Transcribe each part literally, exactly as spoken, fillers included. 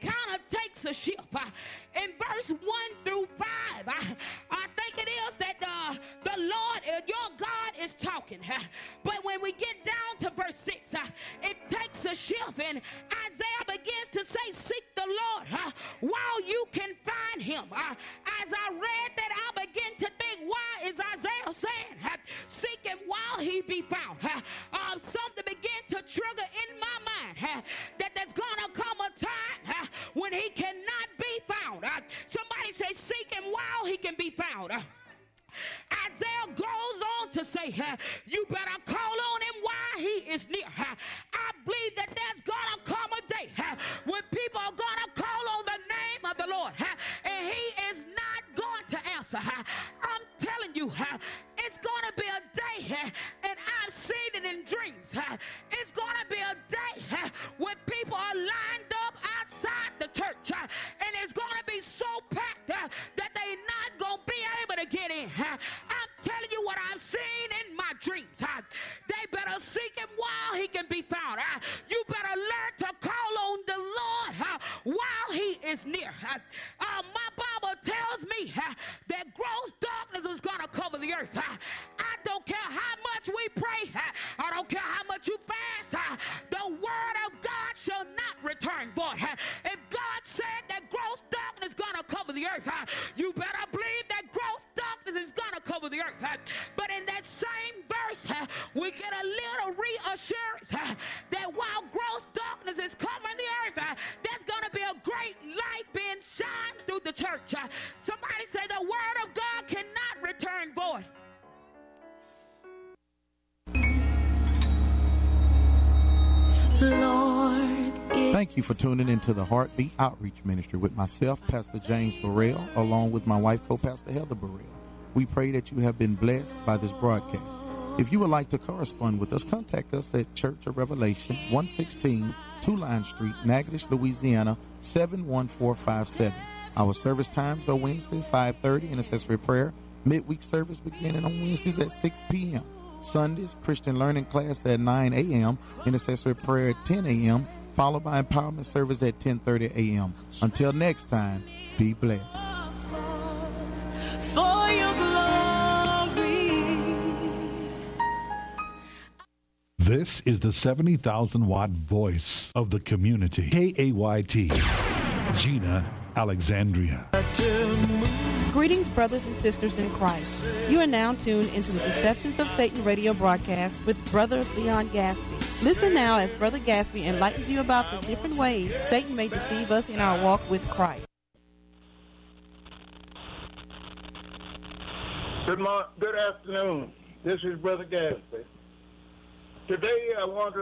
kind of takes a shift. Uh, in verse one through five, I, I think it is that uh, the Lord, uh, your God, is talking. Uh, but when we get down to verse six, uh, it takes a shift, and Isaiah begins to say, seek the Lord uh, while you can find him. Uh, as I read that, I begin to think, why is Isaiah saying, uh, seek him while he be found? Uh, uh, something began to trigger in my mind uh, that there's going to come a time uh, when he cannot be found. Uh, somebody say, seek him while he can be found. Uh, Isaiah goes on to say, uh, you better call on him while he is near. Uh, I believe that there's going to come a day uh, when people are going to call on the name of the Lord, uh, and he is not going to answer. Uh, I'm telling you, uh, it's going to be a day, uh, and I've seen it in dreams. Uh, it's going to be a day uh, when people are lined up outside the church, uh, and it's going to be so packed uh, that they're not going to be able to get in. Uh, I'm telling you what I've seen in my dreams. Uh, they better seek him while he can be found. Uh, you better learn to call on the Lord uh, while he is near. Uh, uh, my Bible tells me uh, that gross darkness is going to cover the earth. Uh, I don't care how much we pray. Uh, I don't care how much you fast. Uh, the word of God shall not return void. Uh, if God said that gross darkness is going to cover the earth, uh, you better believe that gross darkness is going to cover the earth. Uh, but in that same verse, uh, we get a little reassurance uh, that while gross darkness is covering the earth, uh, there's going to be a great light being shined through the church. Uh, somebody say the word of God cannot return void. Lord, thank you for tuning into the Heartbeat Outreach Ministry with myself, Pastor James Burrell, along with my wife, co-pastor Heather Burrell. We pray that you have been blessed by this broadcast. If you would like to correspond with us, contact us at Church of Revelation, one sixteen Two Line Street, Natchitoches, Louisiana, seven one four five seven. Our service times are Wednesday, five thirty, intercessory prayer. Midweek service beginning on Wednesdays at six p.m. Sundays, Christian learning class at nine a.m., intercessory prayer at ten a.m., followed by empowerment service at ten thirty a.m. Until next time, be blessed. for your glory. This is the seventy thousand watt voice of the community. K A Y T, Gina Alexandria. Greetings, brothers and sisters in Christ. You are now tuned into the Deceptions of Satan radio broadcast with Brother Leon Gaspy. Listen now as Brother Gaspy enlightens you about the different ways Satan may deceive us in our walk with Christ. Good morning, good afternoon. This is Brother Gaspy. Today I want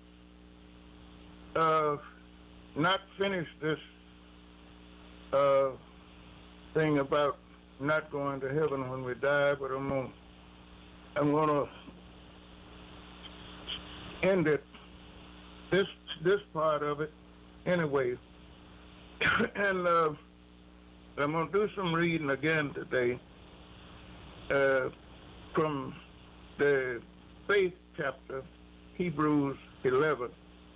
to uh, not finish this uh, thing about not going to heaven when we die, but I'm going I'm going to end it, this this part of it, anyway. and uh, I'm going to do some reading again today uh, from the faith chapter, Hebrews eleven.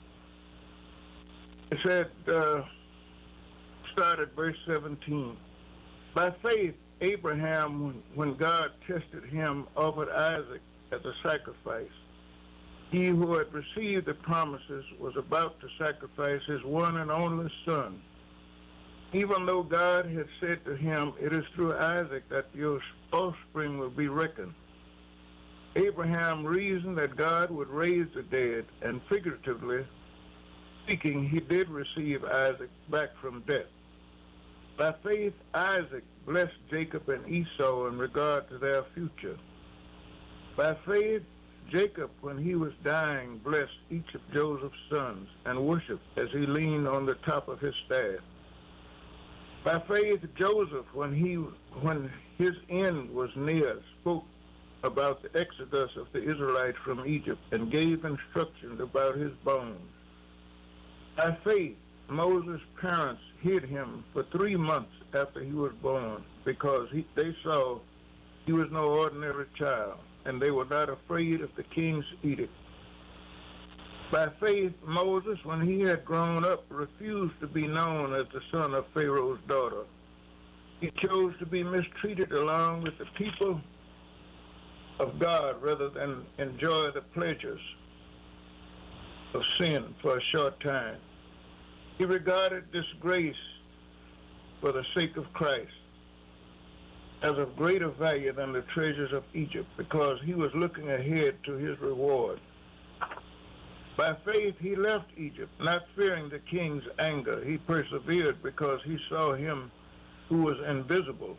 It said, uh, start at verse seventeen. By faith, Abraham, when, when God tested him, offered Isaac as a sacrifice. He who had received the promises was about to sacrifice his one and only son. Even though God had said to him, it is through Isaac that your offspring will be reckoned. Abraham reasoned that God would raise the dead, and figuratively speaking, he did receive Isaac back from death. By faith, Isaac blessed Jacob and Esau in regard to their future. By faith, Jacob, when he was dying, blessed each of Joseph's sons and worshiped as he leaned on the top of his staff. By faith, Joseph, when he when his end was near, spoke about the exodus of the Israelites from Egypt and gave instructions about his bones. By faith, Moses' parents hid him for three months after he was born because he, they saw he was no ordinary child, and they were not afraid of the king's edict. By faith, Moses, when he had grown up, refused to be known as the son of Pharaoh's daughter. He chose to be mistreated along with the people of God rather than enjoy the pleasures of sin for a short time. He regarded disgrace for the sake of Christ as of greater value than the treasures of Egypt, because he was looking ahead to his reward. By faith he left Egypt, not fearing the king's anger. He persevered because he saw him who was invisible.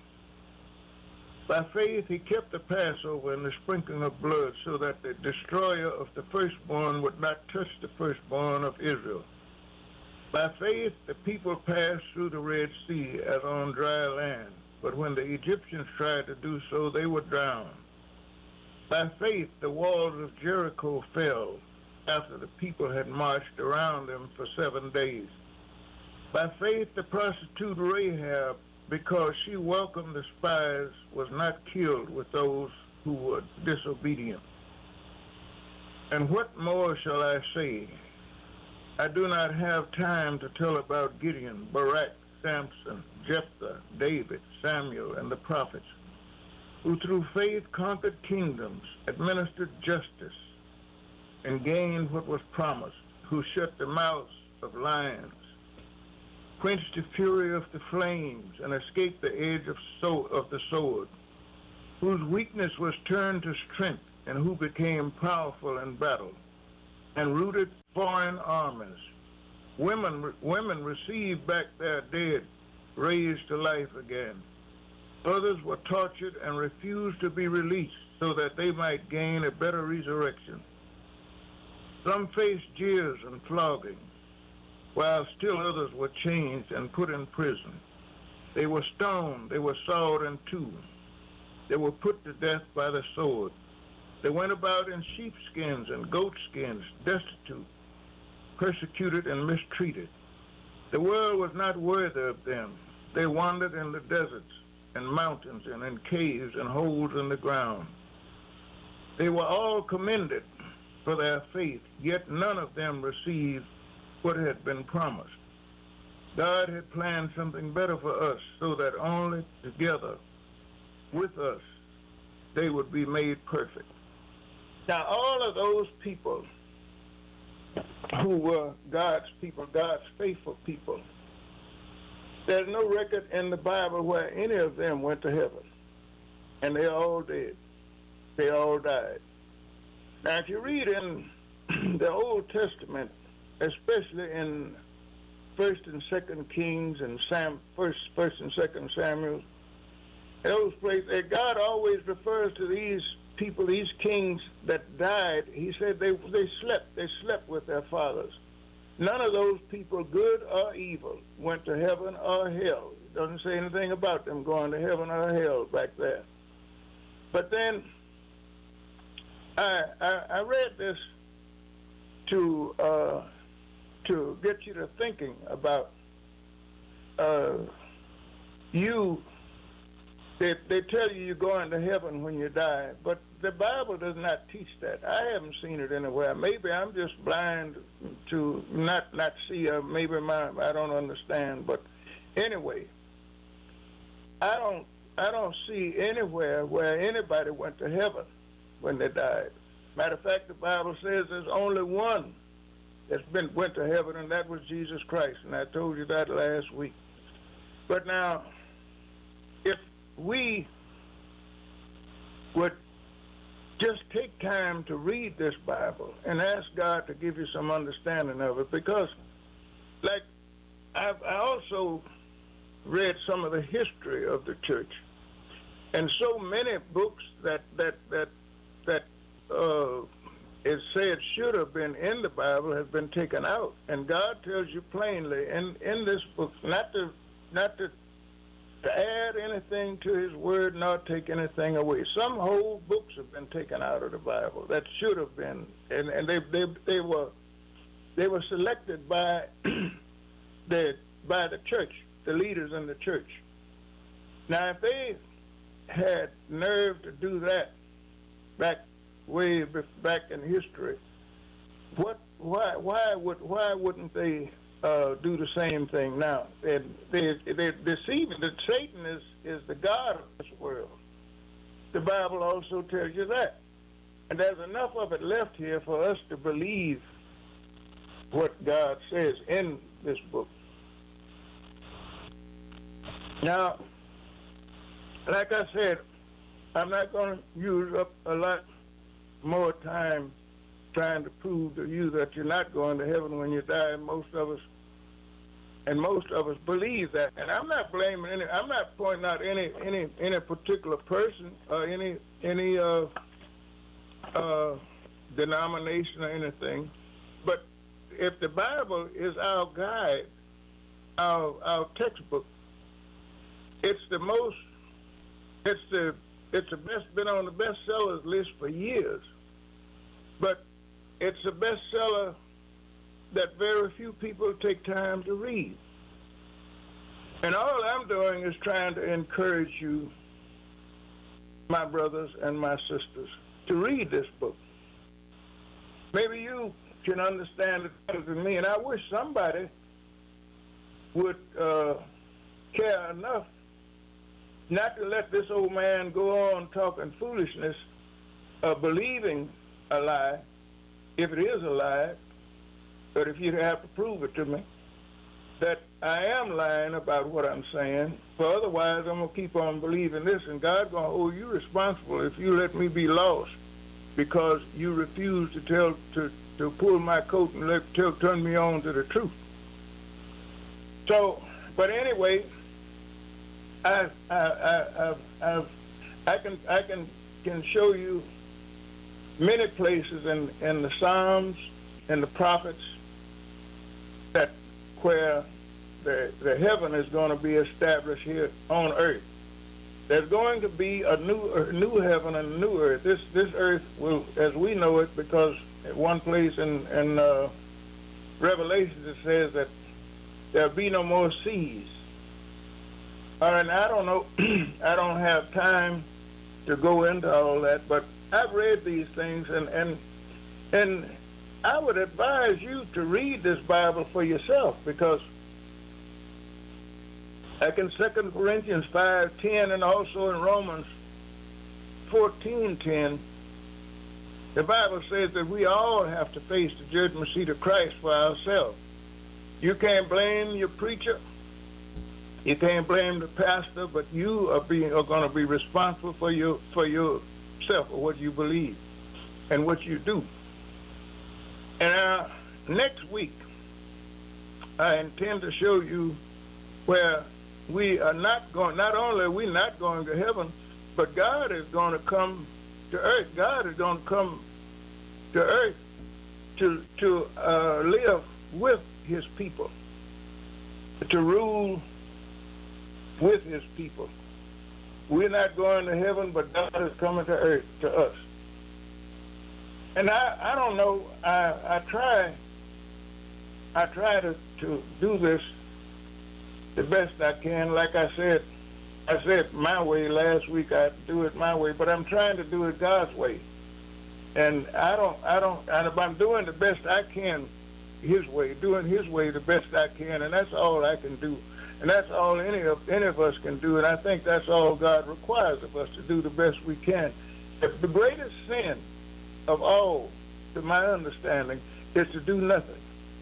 By faith he kept the Passover and the sprinkling of blood, so that the destroyer of the firstborn would not touch the firstborn of Israel. By faith the people passed through the Red Sea as on dry land, but when the Egyptians tried to do so, they were drowned. By faith the walls of Jericho fell after the people had marched around them for seven days. By faith the prostitute Rahab, because she welcomed the spies, was not killed with those who were disobedient. And what more shall I say? I do not have time to tell about Gideon, Barak, Samson, Jephthah, David, Samuel, and the prophets, who through faith conquered kingdoms, administered justice, and gained what was promised, who shut the mouths of lions, quenched the fury of the flames, and escaped the edge of, so- of the sword, whose weakness was turned to strength, and who became powerful in battle, and routed foreign armies. Women, women received back their dead, raised to life again. Others were tortured and refused to be released so that they might gain a better resurrection. Some faced jeers and flogging, while still others were changed and put in prison. They were stoned, they were sawed in two. They were put to death by the sword. They went about in sheepskins and goatskins, destitute, persecuted and mistreated. The world was not worthy of them. They wandered in the deserts and mountains and in caves and holes in the ground. They were all commended for their faith, yet none of them received what had been promised. God had planned something better for us, so that only together with us they would be made perfect. Now, all of those people who were God's people, God's faithful people, there's no record in the Bible where any of them went to heaven. And they all did. They all died. Now, if you read in the Old Testament, especially in First and Second Kings and Sam, First, First and Second Samuel, those places, God always refers to these people, these kings that died. He said they they slept. They slept with their fathers. None of those people, good or evil, went to heaven or hell. It doesn't say anything about them going to heaven or hell back there. But then I I, I read this to uh, to get you to thinking about uh, you. They, they tell you you're going to heaven when you die, but the Bible does not teach that. I haven't seen it anywhere. Maybe I'm just blind to not not see, or maybe my, I don't understand. But anyway, I don't I don't see anywhere where anybody went to heaven when they died. Matter of fact, the Bible says there's only one that's been went to heaven, and that was Jesus Christ. And I told you that last week. But now, if we would just take time to read this Bible and ask God to give you some understanding of it, because like I've, I also read some of the history of the church, and so many books that that that that uh, it said should have been in the Bible has been taken out, and God tells you plainly in in this book not to not to to add anything to his word, not take anything away. Some whole books have been taken out of the Bible that should have been, and, and they, they they were they were selected by the by the church, the leaders in the church. Now, if they had nerve to do that back way back in history, what why why would why wouldn't they uh, do the same thing now? They they they're deceiving. That Satan is is the god of this world. The Bible also tells you that, and there's enough of it left here for us to believe what God says in this book. Now, like I said, I'm not going to use up a lot more time trying to prove to you that you're not going to heaven when you die. Most of us, and most of us believe that. And I'm not blaming any. I'm not pointing out any any any particular person or any any uh, uh, denomination or anything. But if the Bible is our guide, our our textbook, it's the most. It's the it's the best been on the bestsellers list for years. But it's a bestseller that very few people take time to read. And all I'm doing is trying to encourage you, my brothers and my sisters, to read this book. Maybe you can understand it better than me, and I wish somebody would uh, care enough not to let this old man go on talking foolishness, uh, believing a lie, if it is a lie, but if you have to prove it to me, that I am lying about what I'm saying, for otherwise I'm going to keep on believing this, and God's going to hold you responsible if you let me be lost because you refuse to tell, to, to pull my coat and let, tell, turn me on to the truth. So, but anyway, I, I, I, I, I, I can, I can, can show you many places in, in the Psalms and the prophets that where the, the heaven is going to be established here on earth. There's going to be a new a new heaven and a new earth. This this earth will, as we know it, because at one place in, in uh, Revelation it says that there'll be no more seas. All right, now I don't know, I don't have time to go into all that, but I've read these things, and, and and I would advise you to read this Bible for yourself, because like in Second Corinthians five ten and also in Romans fourteen ten, the Bible says that we all have to face the judgment seat of Christ for ourselves. You can't blame your preacher. You can't blame the pastor, but you are being are going to be responsible for your for yourself, or what you believe and what you do. And uh, next week, I intend to show you where we are not going. Not only are we not going to heaven, but God is going to come to earth. God is going to come to earth to to uh, live with His people, to rule with His people. We're not going to heaven, but God is coming to earth, to us. And I, I don't know, I, I try, I try to, to do this the best I can. Like I said, I said my way last week, I do it my way, but I'm trying to do it God's way. And I don't, I don't, and if I'm doing the best I can His way, doing His way the best I can, and that's all I can do. And that's all any of any of us can do, and I think that's all God requires of us, to do the best we can. If the greatest sin of all, to my understanding, is to do nothing.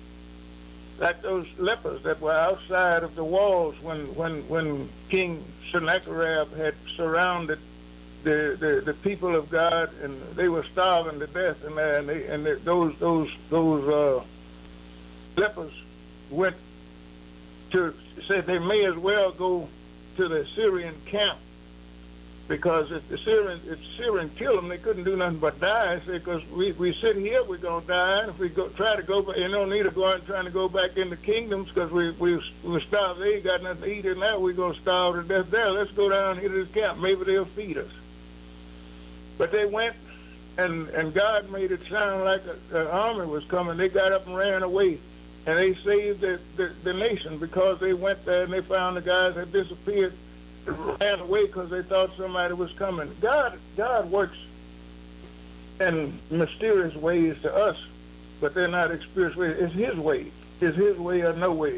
Like those lepers that were outside of the walls when when, when King Sennacherib had surrounded the, the, the people of God, and they were starving to death, and, and, they, and they, those those those uh, lepers went to said they may as well go to the Syrian camp, because if the Syrian if Syrian killed them, they couldn't do nothing but die. I said, because we, we sit here, we're gonna die, and if we go try to go back, you don't need to go out and trying to go back into kingdoms, because we we we're starved. They ain't got nothing to eat, and now we're gonna starve to death there. Let's go down here to this camp. Maybe they'll feed us. But they went, and and God made it sound like an army was coming. They got up and ran away. And they saved the, the, the nation, because they went there and they found the guys had disappeared, ran away because they thought somebody was coming. God, God works in mysterious ways to us, but they're not experienced way. It's his way. It's his way or no way.